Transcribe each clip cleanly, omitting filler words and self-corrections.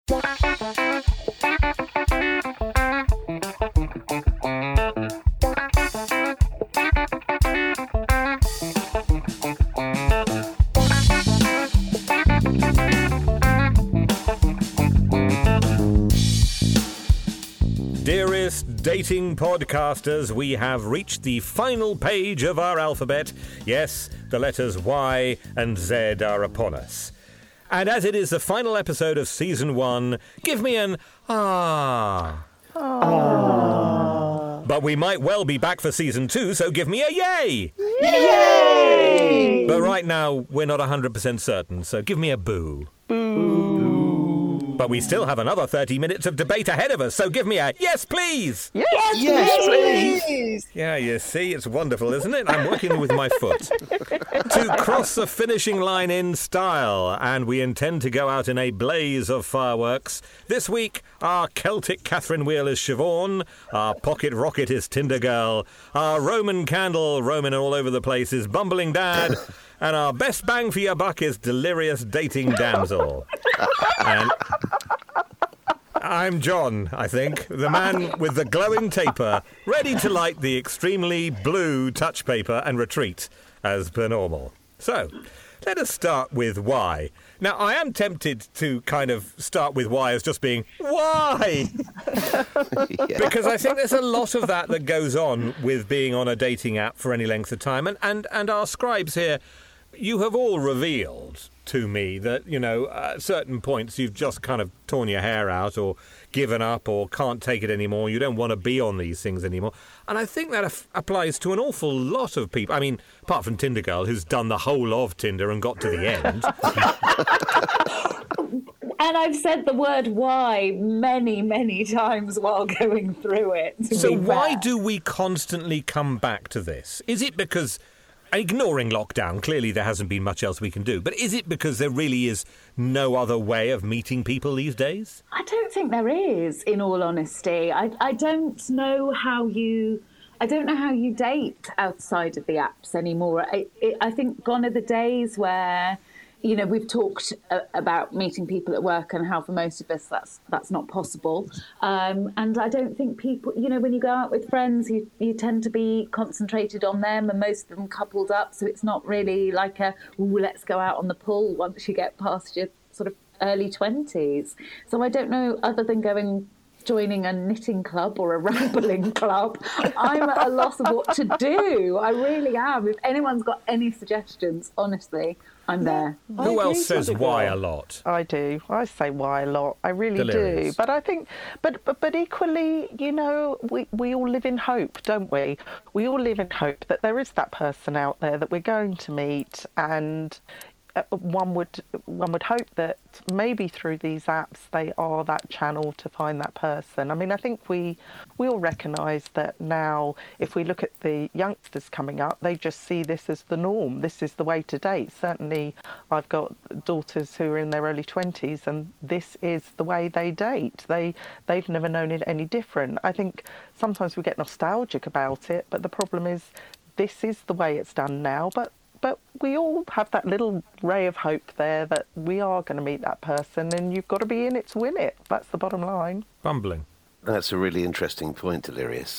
Dearest dating podcasters, we have reached the final page of our alphabet. Yes, the letters Y and Z are upon us. And as it is the final episode of Season 1, give me an ah. Ah. But we might well be back for Season 2, so give me a yay! Yay! But right now, we're not 100% certain, so give me a boo. Boo. But we still have another 30 minutes of debate ahead of us, so give me a yes, please! Yes, please! Yeah, you see, it's wonderful, isn't it? I'm working with my foot. To cross the finishing line in style, and we intend to go out in a blaze of fireworks. This week, our Celtic Catherine Wheel is Siobhan, our pocket rocket is Tinder Girl, our Roman candle, Roman all over the place, is Bumbling Dad, and our best bang for your buck is Delirious Dating Damsel. And I'm John, I think, the man with the glowing taper, ready to light the extremely blue touch paper and retreat, as per normal. So, let us start with Y. Now, I am tempted to kind of start with Y as just being, why? Because I think there's a lot of that goes on with being on a dating app for any length of time. And our scribes here, you have all revealed to me that, you know, at certain points you've just kind of torn your hair out or given up or can't take it anymore. You don't want to be on these things anymore. And I think that applies to an awful lot of people. I mean, apart from Tinder Girl, who's done the whole of Tinder and got to the end. And I've said the word why many, many times while going through it. So why do we constantly come back to this? Is it because, ignoring lockdown, clearly there hasn't been much else we can do, but is it because there really is no other way of meeting people these days? I don't think there is, in all honesty. I don't know how you date outside of the apps anymore. I think gone are the days where, you know, we've talked about meeting people at work and how for most of us that's not possible. And I don't think people, you know, when you go out with friends, you tend to be concentrated on them, and most of them coupled up. So it's not really like let's go out on the pull once you get past your sort of early 20s. So I don't know, other than joining a knitting club or a rambling club, I'm at a loss of what to do. I really am. If anyone's got any suggestions, honestly, I'm there. Who else says why a lot? I do. I say why a lot. I really Delirious. do. But I think, but equally, you know, we all live in hope, don't we? We all live in hope that there is that person out there that we're going to meet, and one would hope that maybe through these apps they are that channel to find that person. I mean, I think we all recognise that now. If we look at the youngsters coming up, they just see this as the norm. This is the way to date. Certainly, I've got daughters who are in their early 20s, and this is the way they date. They've never known it any different. I think sometimes we get nostalgic about it, but the problem is this is the way it's done now. But we all have that little ray of hope there that we are going to meet that person, and you've got to be in it to win it. That's the bottom line. Bumbling. That's a really interesting point, Delirious.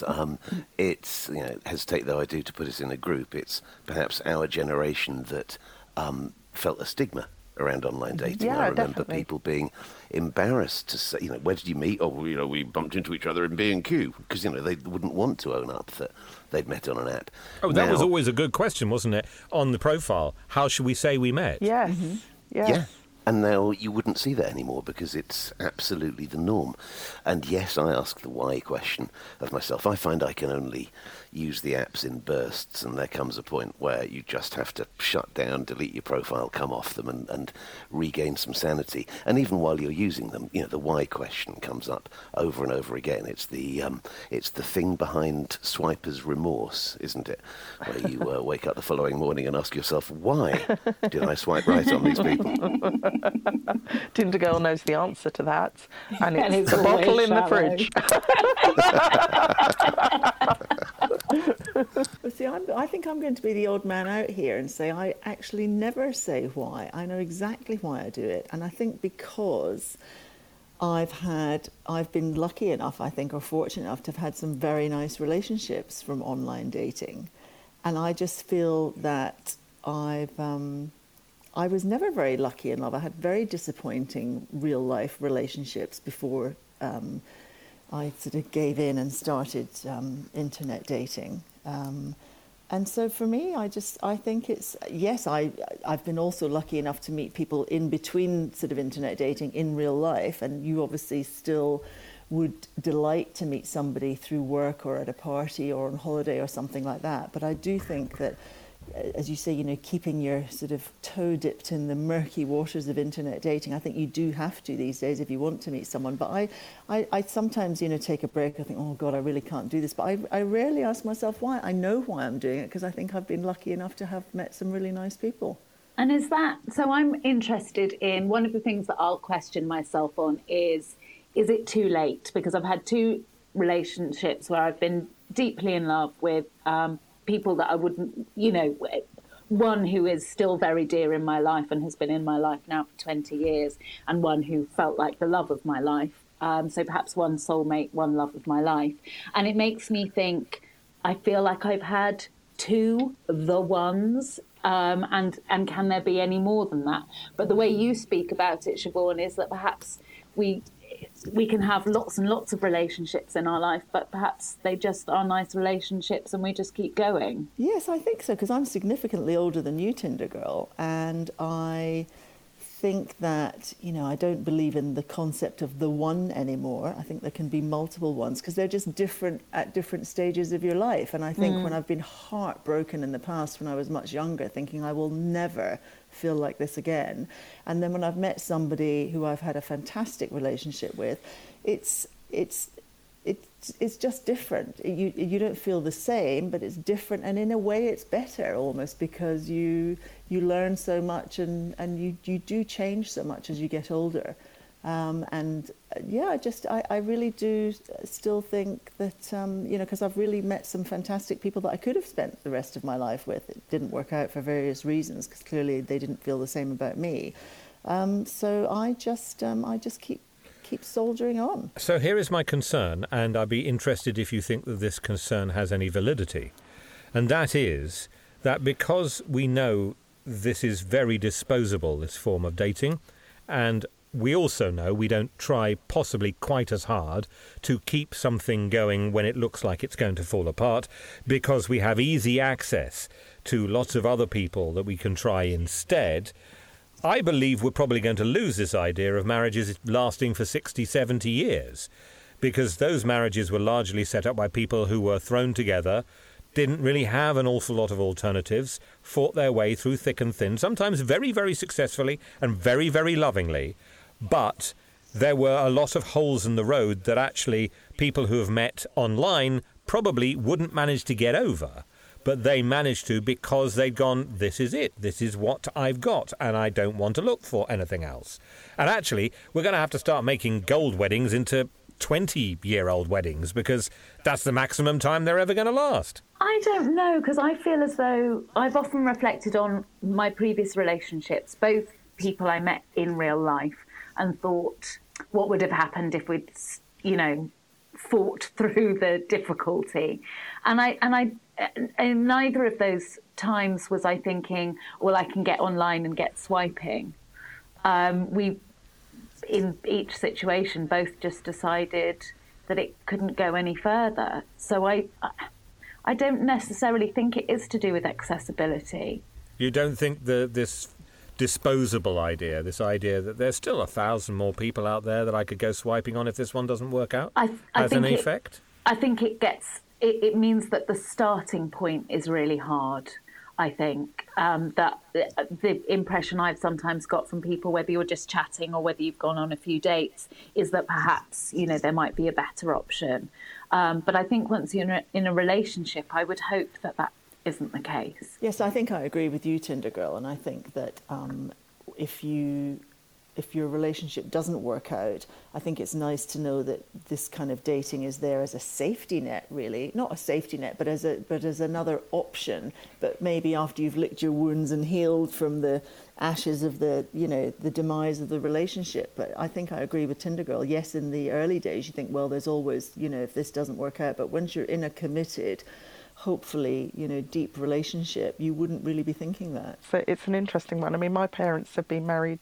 It's, you know, hesitate though I do to put us in a group, it's perhaps our generation that felt a stigma around online dating. Yeah, I remember definitely. people being embarrassed to say, you know, where did you meet? Oh, you know, we bumped into each other in B&Q, because, you know, they wouldn't want to own up that they'd met on an app. Oh, that was always a good question, wasn't it? On the profile, how should we say we met? Yes. Mm-hmm. Yeah. And now you wouldn't see that anymore because it's absolutely the norm. And yes, I ask the why question of myself. I find I can only use the apps in bursts, and there comes a point where you just have to shut down, delete your profile, come off them and regain some sanity. And even while you're using them, you know, the why question comes up over and over again. It's the thing behind swipers' remorse, isn't it? Where you wake up the following morning and ask yourself, why did I swipe right on these people? Tinder Girl knows the answer to that, and it's the bottle in the fridge. Well, see, I think I'm going to be the odd man out here and say I actually never say why. I know exactly why I do it, and I think because I've been lucky enough, I think, or fortunate enough to have had some very nice relationships from online dating. And I just feel that I was never very lucky in love. I had very disappointing real life relationships before I sort of gave in and started internet dating. And so for me, I think it's, yes, I've been also lucky enough to meet people in between sort of internet dating in real life, and you obviously still would delight to meet somebody through work or at a party or on holiday or something like that. But I do think that, as you say, you know, keeping your sort of toe dipped in the murky waters of internet dating, I think you do have to these days if you want to meet someone. But I sometimes, you know, take a break. I think, oh God, I really can't do this. But I rarely ask myself why. I know why I'm doing it because I think I've been lucky enough to have met some really nice people. And is that, so I'm interested in, one of the things that I'll question myself on is it too late? Because I've had 2 relationships where I've been deeply in love with people that I wouldn't, you know, one who is still very dear in my life and has been in my life now for 20 years, and one who felt like the love of my life. So perhaps one soulmate, one love of my life. And it makes me think, I feel like I've had 2 the ones, and can there be any more than that? But the way you speak about it, Siobhan, is that perhaps we can have lots and lots of relationships in our life, but perhaps they just are nice relationships and we just keep going. Yes, I think so, because I'm significantly older than you, Tinder Girl, and I think that, you know, I don't believe in the concept of the one anymore. I think there can be multiple ones because they're just different at different stages of your life. And I think when I've been heartbroken in the past when I was much younger, thinking I will never feel like this again, and then when I've met somebody who I've had a fantastic relationship with, it's just different. You don't feel the same, but it's different, and in a way it's better almost, because you learn so much and you do change so much as you get older. I really do still think that, you know, because I've really met some fantastic people that I could have spent the rest of my life with. It didn't work out for various reasons, because clearly they didn't feel the same about me. So I just keep soldiering on. So here is my concern, and I'd be interested if you think that this concern has any validity. And that is that because we know this is very disposable, this form of dating, and we also know we don't try possibly quite as hard to keep something going when it looks like it's going to fall apart, because we have easy access to lots of other people that we can try instead. I believe we're probably going to lose this idea of marriages lasting for 60, 70 years, because those marriages were largely set up by people who were thrown together, didn't really have an awful lot of alternatives, fought their way through thick and thin, sometimes very, very successfully and very, very lovingly. But there were a lot of holes in the road that actually people who have met online probably wouldn't manage to get over. But they managed to, because they'd gone, this is it, this is what I've got, and I don't want to look for anything else. And actually, we're going to have to start making gold weddings into 20-year-old weddings, because that's the maximum time they're ever going to last. I don't know, because I feel as though I've often reflected on my previous relationships, both people I met in real life, and thought, what would have happened if we'd, you know, fought through the difficulty? And in neither of those times was I thinking, well, I can get online and get swiping. We, in each situation, both just decided that it couldn't go any further. So I don't necessarily think it is to do with accessibility. You don't think that this disposable idea, this idea that there's still 1,000 more people out there that I could go swiping on if this one doesn't work out, has an effect? I think it means that the starting point is really hard. I think that the impression I've sometimes got from people, whether you're just chatting or whether you've gone on a few dates, is that perhaps, you know, there might be a better option. But I think once you're in a relationship, I would hope that isn't the case. Yes, I think I agree with you, Tinder Girl, and I think that if you if your relationship doesn't work out, I think it's nice to know that this kind of dating is there as a safety net, really. Not a safety net, but as another option. But maybe after you've licked your wounds and healed from the ashes of the demise of the relationship. But I think I agree with Tinder Girl. Yes, in the early days, you think, well, there's always, if this doesn't work out. But once you're in a committed, hopefully, deep relationship, you wouldn't really be thinking that. So it's an interesting one. I mean, my parents have been married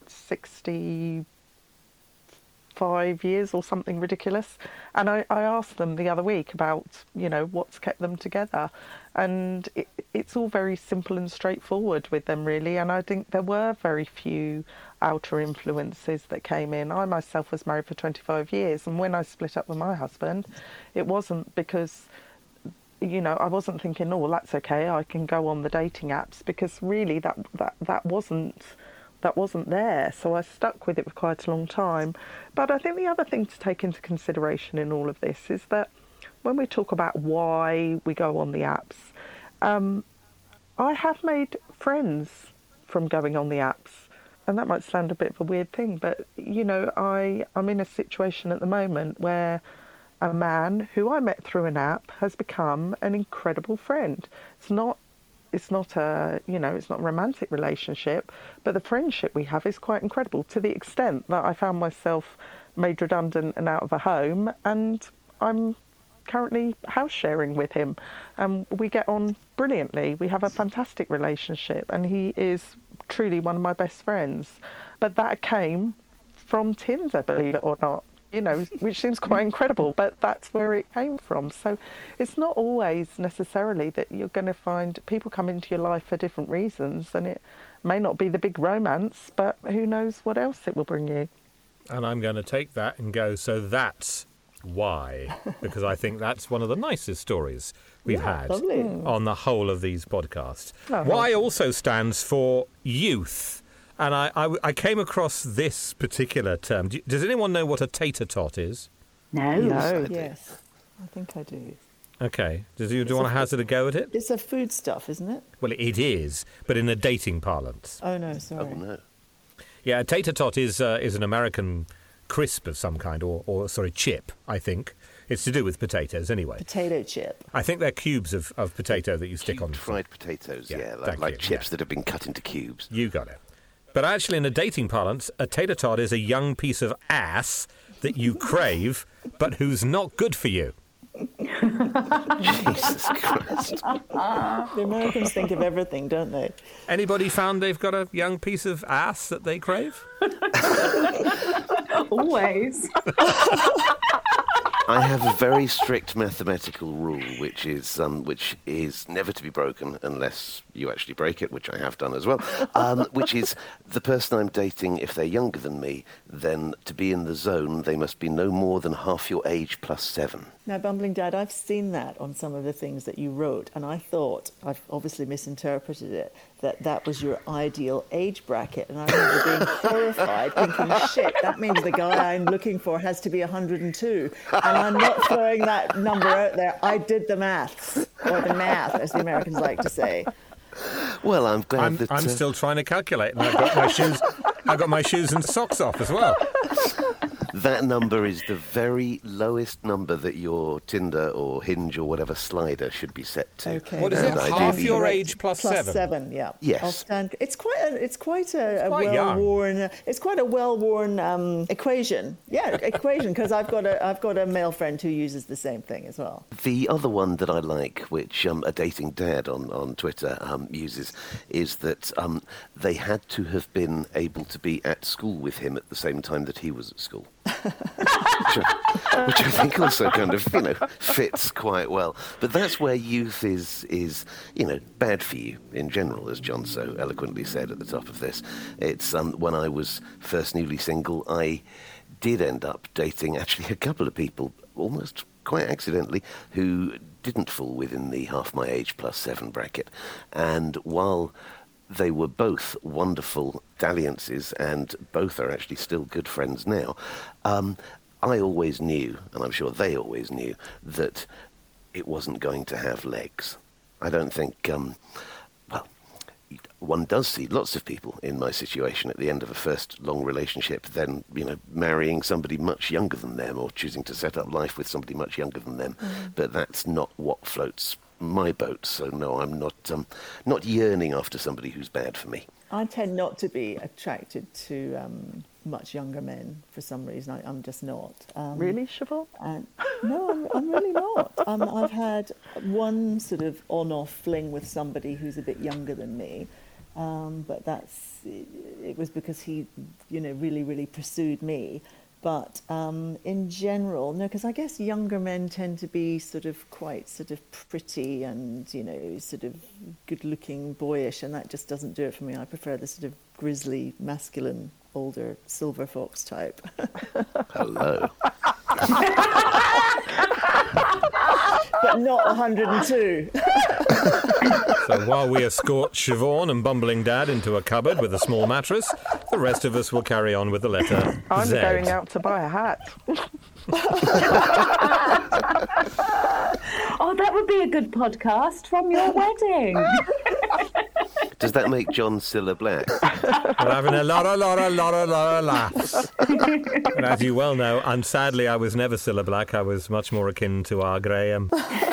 65 years or something ridiculous. And I asked them the other week about, what's kept them together. And it's all very simple and straightforward with them, really. And I think there were very few outer influences that came in. I myself was married for 25 years. And when I split up with my husband, it wasn't because... I wasn't thinking, oh, well, that's okay, I can go on the dating apps, because really that wasn't there. So I stuck with it for quite a long time. But I think the other thing to take into consideration in all of this is that when we talk about why we go on the apps, I have made friends from going on the apps. And that might sound a bit of a weird thing, but, I'm in a situation at the moment where a man who I met through an app has become an incredible friend. It's not a romantic relationship, but the friendship we have is quite incredible, to the extent that I found myself made redundant and out of a home, and I'm currently house sharing with him. We get on brilliantly. We have a fantastic relationship, and he is truly one of my best friends. But that came from Tinder, believe it or not. Which seems quite incredible, but that's where it came from. So it's not always necessarily that you're going to find people come into your life for different reasons, and it may not be the big romance, but who knows what else it will bring you. And I'm going to take that and go, so that's why, because I think that's one of the nicest stories we've had on the whole of these podcasts. Why also stands for youth. And I came across this particular term. Does anyone know what a tater tot is? No. Yes, I think I do. Okay. Do you want to hazard a go at it? It's a food stuff, isn't it? Well, it is, but in a dating parlance. Oh, no, sorry. Oh, no. Yeah, a tater tot is an American crisp of some kind, or chip, I think. It's to do with potatoes, anyway. Potato chip. I think they're cubes of potato that you stick on. Fried potatoes, Yeah, like chips that have been cut into cubes. You got it. But actually, in a dating parlance, a tater tot is a young piece of ass that you crave, but who's not good for you. Jesus Christ. The Americans think of everything, don't they? Anybody found they've got a young piece of ass that they crave? Always. I have a very strict mathematical rule, which is never to be broken unless you actually break it, which I have done as well. Which is the person I'm dating, if they're younger than me, then to be in the zone, they must be no more than half your age plus 7. Now, Bumbling Dad, I've seen that on some of the things that you wrote, and I thought, I've obviously misinterpreted it, that was your ideal age bracket. And I remember being horrified, thinking, shit, that means the guy I'm looking for has to be 102. And I'm not throwing that number out there. I did the maths, or the math, as the Americans like to say. Well, I'm glad that... I'm still trying to calculate, and I've got my shoes and socks off as well. That number is the very lowest number that your Tinder or Hinge or whatever slider should be set to. Okay. What is it? Half your age plus 7? Plus 7, yeah. Yes. I'll stand. It's quite a well-worn. It's quite a well-worn equation. Yeah, equation, because I've got a male friend who uses the same thing as well. The other one that I like, which a dating dad on Twitter uses, is that they had to have been able to be at school with him at the same time that he was at school. which I think also kind of, fits quite well. But that's where youth is bad for you in general, as John so eloquently said at the top of this. It's when I was first newly single, I did end up dating actually a couple of people, almost quite accidentally, who didn't fall within the half my age plus 7 bracket. And while they were both wonderful dalliances, and both are actually still good friends now, I always knew, and I'm sure they always knew, that it wasn't going to have legs. I don't think, one does see lots of people in my situation at the end of a first long relationship, then, marrying somebody much younger than them or choosing to set up life with somebody much younger than them. But that's not what floats my boat. So no, I'm not yearning after somebody who's bad for me. I tend not to be attracted to much younger men for some reason. I'm just not. Really, Siobhan? No, I'm really not. I've had one sort of on-off fling with somebody who's a bit younger than me, but it was because he, really, really pursued me. But in general, no, because I guess younger men tend to be quite pretty and, sort of good-looking, boyish, and that just doesn't do it for me. I prefer the sort of grizzly, masculine, older silver fox type. Hello. But not 102. So while we escort Siobhan and Bumbling Dad into a cupboard with a small mattress, the rest of us will carry on with the letter I'm Z. going out to buy a hat. Oh, that would be a good podcast from your wedding. Does that make John Cilla Black? We're having a lot of laughs. And as you well know, and sadly I was never Cilla Black, I was much more akin to R. Graham.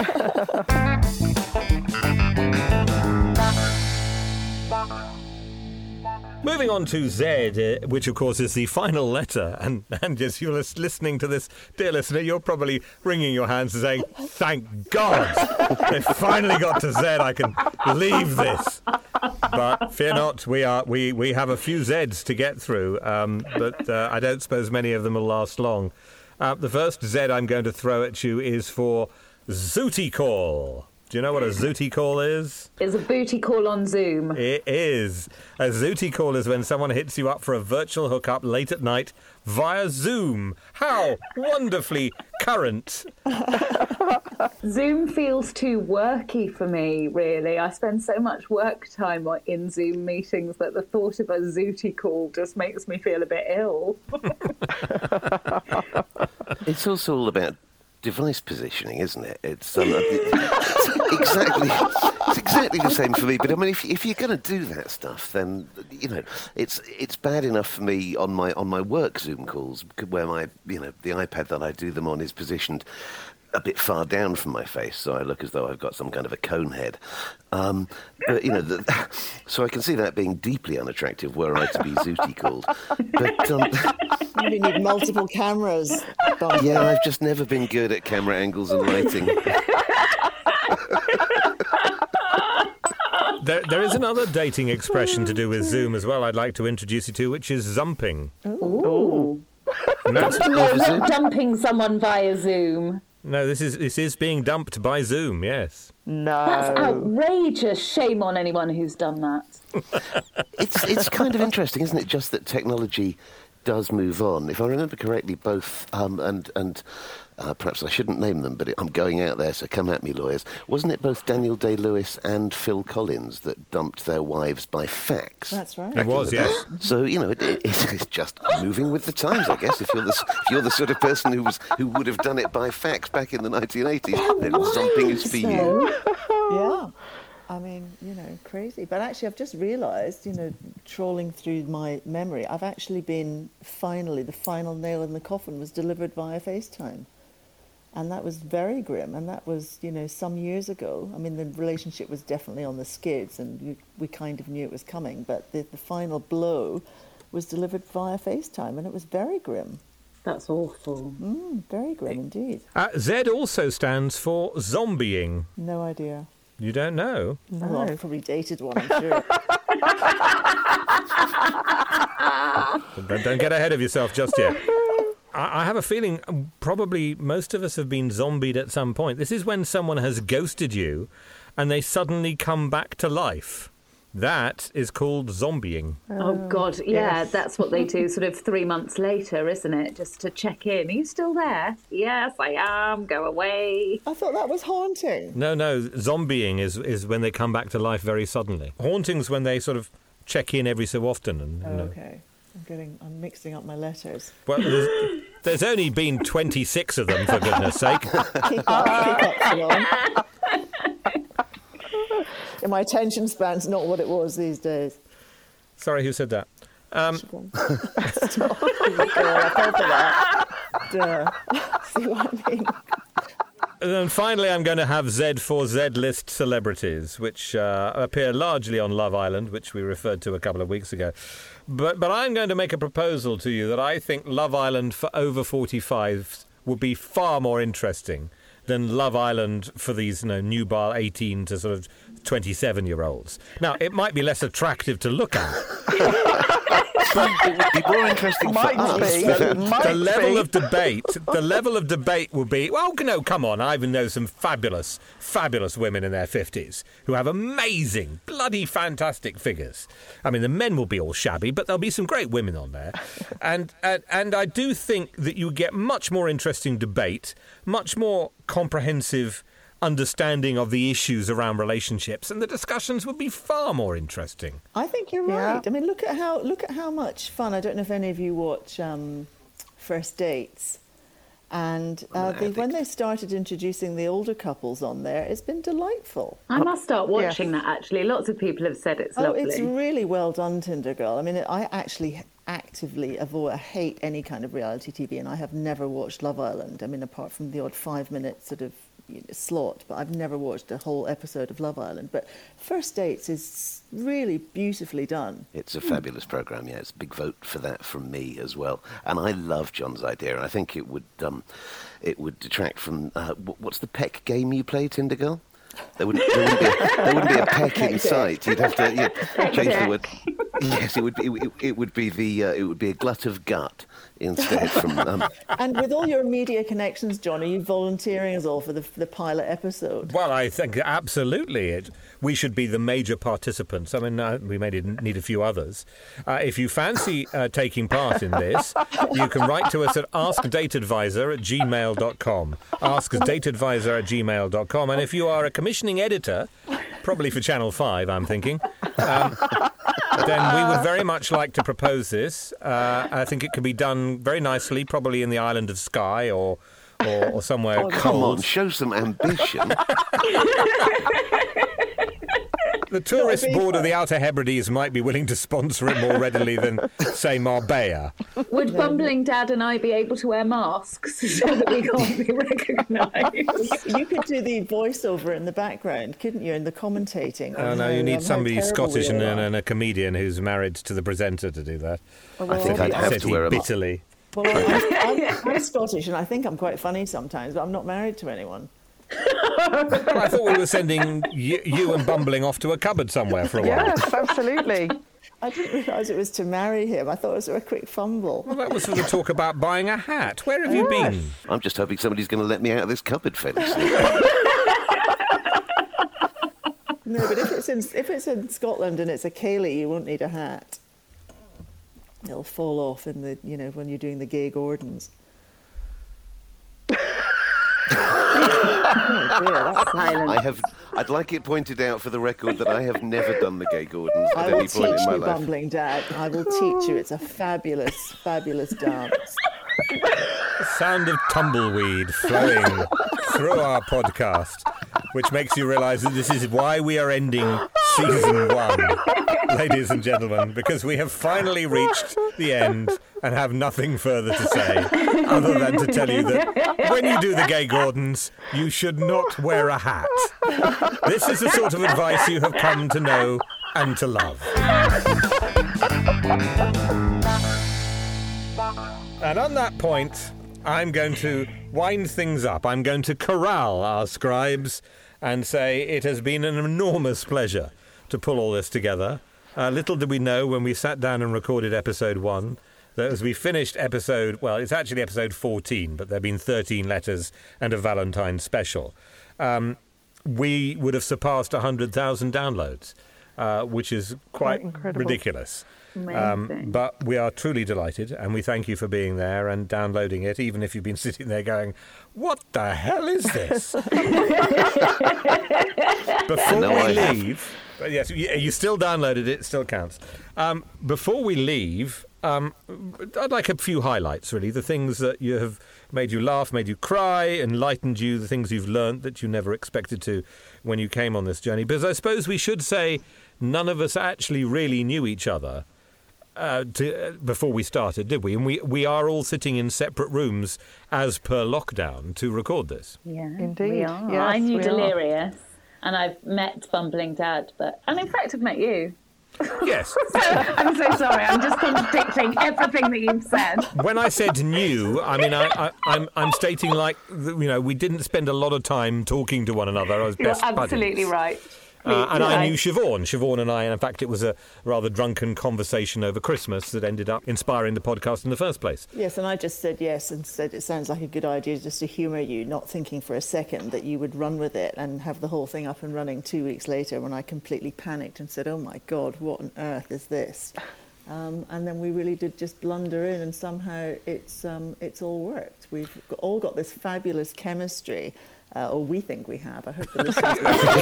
Moving on to Z, which of course is the final letter, and as you're listening to this, dear listener, you're probably wringing your hands and saying, "Thank God, they finally got to Z. I can leave this." But fear not, we have a few Zs to get through, but I don't suppose many of them will last long. The first Z I'm going to throw at you is for Zooty Call. Do you know what a Zooty Call is? It's a booty call on Zoom. It is. A Zooty Call is when someone hits you up for a virtual hookup late at night via Zoom. How wonderfully current. Zoom feels too worky for me, really. I spend so much work time in Zoom meetings that the thought of a Zooty call just makes me feel a bit ill. It's also all about device positioning, isn't it? It's exactly the same for me. But I mean, if you're going to do that stuff, then it's bad enough for me on my work Zoom calls where the iPad that I do them on is positioned a bit far down from my face, so I look as though I've got some kind of a cone head. But so I can see that being deeply unattractive were I to be Zooty called. But You need multiple cameras. yeah, I've just never been good at camera angles and lighting. There is another dating expression to do with Zoom as well I'd like to introduce you to, which is zumping. Ooh. And that's- No, not dumping someone via Zoom. no, this is being dumped by Zoom, yes. No. That's outrageous. Shame on anyone who's done that. It's kind of interesting, isn't it? Just that technology does move on. If I remember correctly, both and perhaps I shouldn't name them, but I'm going out there, so come at me, lawyers. Wasn't it both Daniel Day-Lewis and Phil Collins that dumped their wives by fax? That's right. It was, yes. So it's just moving with the times, I guess. If you're the sort of person who would have done it by fax back in the 1980s, then zomping is for you. Yeah. I mean, crazy. But actually, I've just realised, trawling through my memory, I've actually been the final nail in the coffin was delivered via FaceTime. And that was very grim. And that was, some years ago. I mean, the relationship was definitely on the skids and we kind of knew it was coming. But the final blow was delivered via FaceTime and it was very grim. That's awful. Very grim indeed. Z also stands for zombieing. No idea. You don't know? No. I've probably dated one, I'm sure. Don't get ahead of yourself just yet. I have a feeling probably most of us have been zombied at some point. This is when someone has ghosted you and they suddenly come back to life. That is called zombieing. Oh, God, yeah, yes. that's what they do sort of 3 months later, isn't it? Just to check in. Are you still there? Yes, I am. Go away. I thought that was haunting. No, zombieing is when they come back to life very suddenly. Haunting's when they sort of check in every so often. And, Okay. I'm mixing up my letters. Well, there's only been 26 of them, for goodness sake. Keep up, Siobhan. My attention span's not what it was these days. Sorry, who said that? Stop. Girl, I fell for that. Duh. See what I mean? And then finally, I'm going to have Z for Z-list celebrities, which appear largely on Love Island, which we referred to a couple of weeks ago. But I'm going to make a proposal to you that I think Love Island for over 45s would be far more interesting than Love Island for these nubile 18 to sort of 27-year-olds. Now, it might be less attractive to look at. But it would be more interesting for us. The level of debate will be, well, no, come on, I even know some fabulous women in their 50s who have amazing, bloody fantastic figures. I mean, the men will be all shabby, but there'll be some great women on there. And I do think that you get much more interesting debate, much more comprehensive understanding of the issues around relationships, and the discussions would be far more interesting. I think you're right. I mean, look at how much fun. I don't know if any of you watch First Dates, and when they started introducing the older couples on there, it's been delightful. I must start watching that. Actually, lots of people have said it's lovely. It's really well done, Tinder Girl. I mean, I actually actively avoid. I hate any kind of reality TV, and I have never watched Love Island. I mean, apart from the odd 5-minute sort of slot, but I've never watched a whole episode of Love Island. But First Dates is really beautifully done. It's a fabulous programme, yeah. It's a big vote for that from me as well. And I love John's idea, and I think it would detract from... what's the peck game you play, Tinder Girl? There wouldn't be a peck in sight. You'd have to change the word. Yes, it would be a glut of gut instead. And with all your media connections, John, are you volunteering us all for the pilot episode? Well, I think absolutely we should be the major participants. I mean, we may need a few others. If you fancy taking part in this, you can write to us at askdateadvisor@gmail.com. Askdateadvisor@gmail.com. And if you are a commissioning editor, probably for Channel 5, I'm thinking, then we would very much like to propose this. I think it could be done very nicely, probably in the island of Skye or somewhere cold. Come on, show some ambition. The tourist board of the Outer Hebrides might be willing to sponsor it more readily than, say, Marbella. Would Bumbling Dad and I be able to wear masks so that we can't be recognised? You could do the voiceover in the background, couldn't you, in the commentating? Oh, no, you need somebody Scottish and a comedian who's married to the presenter to do that. I think I'd have to wear a mask. Bitterly. Well, I'm Scottish and I think I'm quite funny sometimes, but I'm not married to anyone. I thought we were sending you and Bumbling off to a cupboard somewhere for a while. Yes, absolutely. I didn't realise it was to marry him. I thought it was a quick fumble. Well, that was for the talk about buying a hat. Where have you been? I'm just hoping somebody's going to let me out of this cupboard fairly soon. No, but if it's in Scotland and it's a ceilidh, you won't need a hat. It'll fall off in the when you're doing the Gay Gordons. Oh dear, that's silent. I'd like it pointed out for the record that I have never done the Gay Gordons at any point in my life. I will teach you, Bumbling Dad. I will teach you. It's a fabulous, fabulous dance. The sound of tumbleweed flowing through our podcast, which makes you realise that this is why we are ending season 1, ladies and gentlemen, because we have finally reached the end and have nothing further to say other than to tell you that when you do the Gay Gordons, you should not wear a hat. This is the sort of advice you have come to know and to love. And on that point, I'm going to wind things up. I'm going to corral our scribes and say it has been an enormous pleasure to pull all this together. Little did we know when we sat down and recorded episode 1 that as we finished it's actually episode 14, but there have been 13 letters and a Valentine's special. We would have surpassed 100,000 downloads, which is quite ridiculous. But we are truly delighted, and we thank you for being there and downloading it, even if you've been sitting there going, what the hell is this? Before we leave... Yes, you still downloaded it, it still counts. Before we leave, I'd like a few highlights, really. The things that you have made you laugh, made you cry, enlightened you, the things you've learnt that you never expected to when you came on this journey. Because I suppose we should say none of us actually really knew each other before we started, did we? And we are all sitting in separate rooms as per lockdown to record this. Yeah, Indeed. we are. Yes, I knew we are. Delirious, and I've met Bumbling Dad, and in fact I've met you. Yes. I'm so sorry, I'm just contradicting everything that you've said. When I said new, I mean I'm stating we didn't spend a lot of time talking to one another as You're best absolutely buddies. right. And I knew Siobhan. Siobhan and I, and in fact, it was a rather drunken conversation over Christmas that ended up inspiring the podcast in the first place. Yes, and I just said yes and said it sounds like a good idea just to humour you, not thinking for a second that you would run with it and have the whole thing up and running 2 weeks later when I completely panicked and said, oh my God, what on earth is this? And then we really did just blunder in and somehow it's all worked. We've all got this fabulous chemistry. Or we think we have. I hope the listeners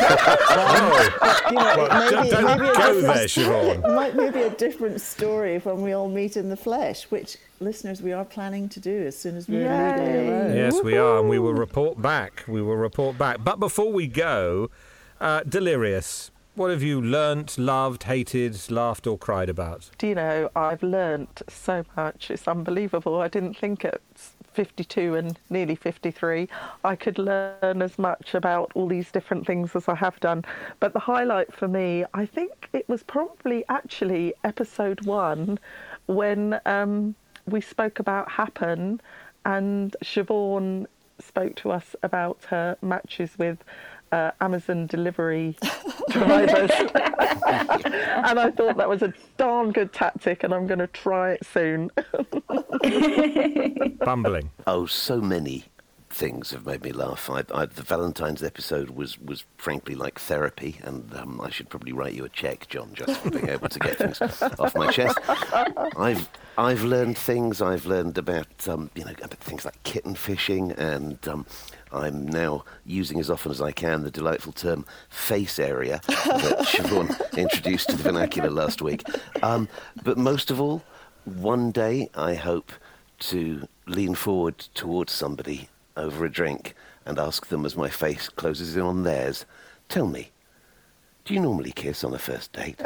Don't go there, Siobhan. It might be a different story when we all meet in the flesh, which, listeners, we are planning to do as soon as we're legally allowed. Yes, we are, and we will report back. But before we go, Delirious, what have you learnt, loved, hated, laughed or cried about? Do you know, I've learnt so much. It's unbelievable. I didn't think at 52 and nearly 53 I could learn as much about all these different things as I have done. But the highlight for me, I think it was probably actually episode 1 when we spoke about Happen and Siobhan spoke to us about her matches with Amazon delivery drivers. And I thought that was a darn good tactic and I'm going to try it soon. Bumbling. Oh, so many things have made me laugh. The Valentine's episode was frankly like therapy, and I should probably write you a check, John, just for being able to get things off my chest. I've learned things. I've learned about about things like kitten fishing, and I'm now using as often as I can the delightful term face area that Siobhan introduced to the vernacular last week. But most of all, one day I hope to lean forward towards somebody over a drink and ask them as my face closes in on theirs, tell me, do you normally kiss on a first date?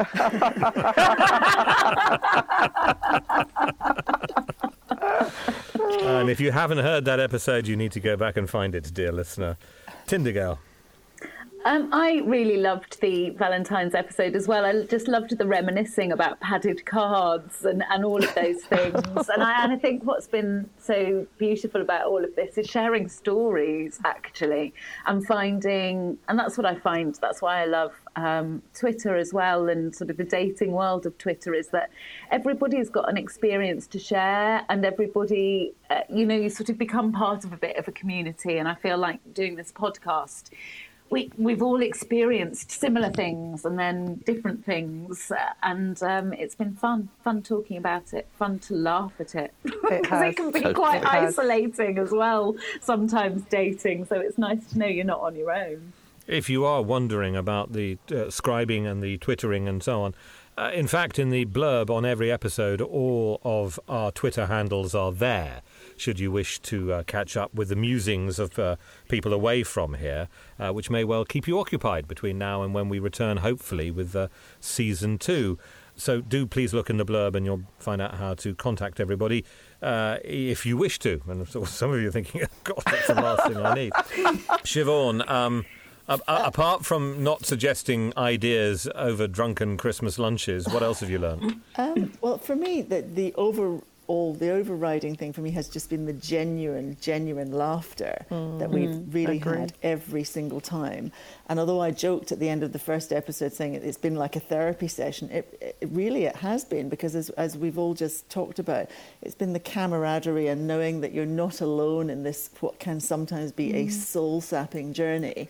And if you haven't heard that episode, you need to go back and find it, dear listener. Tinder Girl. I really loved the Valentine's episode as well. I just loved the reminiscing about padded cards and all of those things. And I think what's been so beautiful about all of this is sharing stories, actually, and finding, and that's what I find, that's why I love Twitter as well, and sort of the dating world of Twitter, is that everybody's got an experience to share, and everybody, you sort of become part of a bit of a community. And I feel like doing this podcast, we've all experienced similar things and then different things, and it's been fun talking about it, fun to laugh at it, because it can be quite isolating as well sometimes, dating, so it's nice to know you're not on your own. If you are wondering about the scribing and the twittering and so on, in fact, in the blurb on every episode, all of our Twitter handles are there, should you wish to catch up with the musings of people away from here, which may well keep you occupied between now and when we return, hopefully, with Season 2. So do please look in the blurb and you'll find out how to contact everybody if you wish to. And some of you are thinking, oh, God, that's the last thing I need. Siobhan, apart from not suggesting ideas over drunken Christmas lunches, what else have you learned? Well, for me, the overriding thing for me has just been the genuine laughter that we've really had every single time. And although I joked at the end of the first episode saying it's been like a therapy session, it really has been, because as we've all just talked about, it's been the camaraderie and knowing that you're not alone in this, what can sometimes be a soul-sapping journey.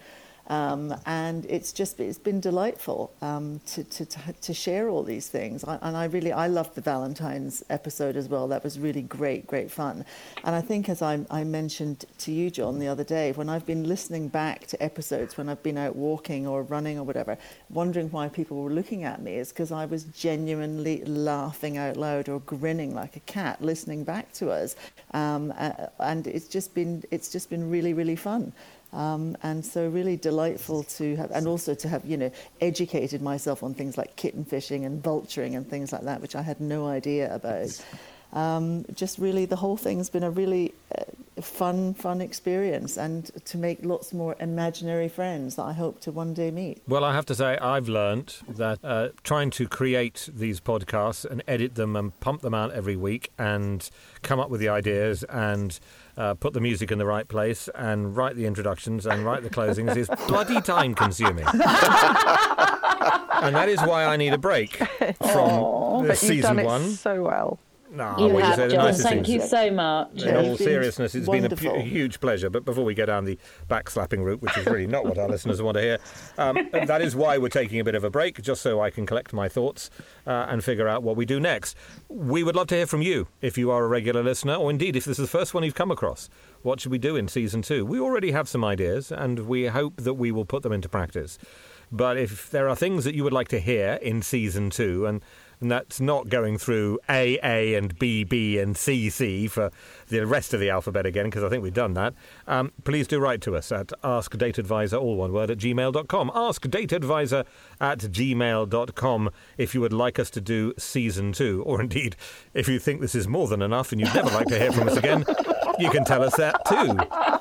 And it's been delightful to share all these things. I loved the Valentine's episode as well. That was really great fun. And I think, as I mentioned to you, John, the other day, when I've been listening back to episodes when I've been out walking or running or whatever, wondering why people were looking at me, is because I was genuinely laughing out loud or grinning like a cat listening back to us. And it's just been really fun. And so really delightful to have, and also to have, educated myself on things like kitten fishing and vulturing and things like that, which I had no idea about. Just really, the whole thing's been a really fun experience, and to make lots more imaginary friends that I hope to one day meet. Well, I have to say, I've learnt that trying to create these podcasts and edit them and pump them out every week and come up with the ideas and put the music in the right place and write the introductions and write the closings is bloody time-consuming. And that is why I need a break from but season you've done one. It so well. No, You well, have, said the John. nicest Thank things. you so much. In all seriousness, it's been wonderful. a huge pleasure. But before we go down the backslapping route, which is really not what our listeners want to hear, that is why we're taking a bit of a break, just so I can collect my thoughts and figure out what we do next. We would love to hear from you if you are a regular listener, or indeed if this is the first one you've come across. What should we do in season 2? We already have some ideas, and we hope that we will put them into practice. But if there are things that you would like to hear in season 2, and that's not going through AA and BB and CC for the rest of the alphabet again, because I think we've done that, please do write to us at askdateadvisor, all one word, at gmail.com. Askdateadvisor at gmail.com if you would like us to do season 2. Or indeed, if you think this is more than enough and you'd never like to hear from us again, you can tell us that too.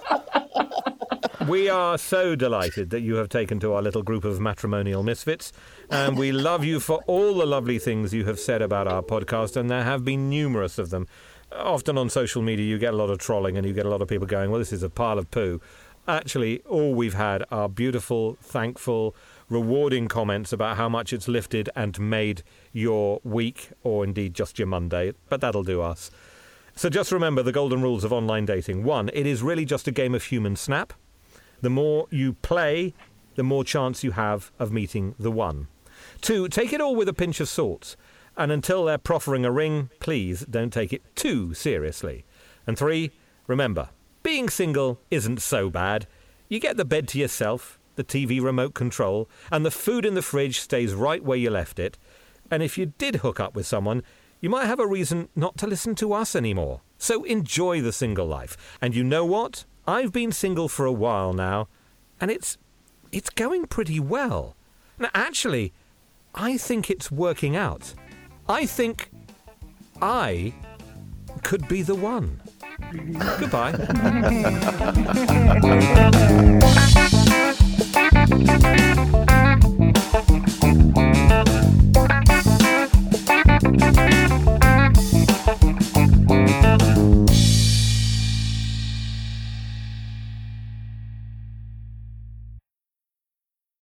We are so delighted that you have taken to our little group of matrimonial misfits, and we love you for all the lovely things you have said about our podcast, and there have been numerous of them. Often on social media you get a lot of trolling and you get a lot of people going, well, this is a pile of poo. Actually, all we've had are beautiful, thankful, rewarding comments about how much it's lifted and made your week, or indeed just your Monday, but that'll do us. So just remember the golden rules of online dating. 1, it is really just a game of human snap. The more you play, the more chance you have of meeting the one. 2, take it all with a pinch of salt. And until they're proffering a ring, please don't take it too seriously. And 3, remember, being single isn't so bad. You get the bed to yourself, the TV remote control, and the food in the fridge stays right where you left it. And if you did hook up with someone, you might have a reason not to listen to us anymore. So enjoy the single life. And you know what? I've been single for a while now, and it's going pretty well. Now, actually, I think it's working out. I think I could be the one. Goodbye.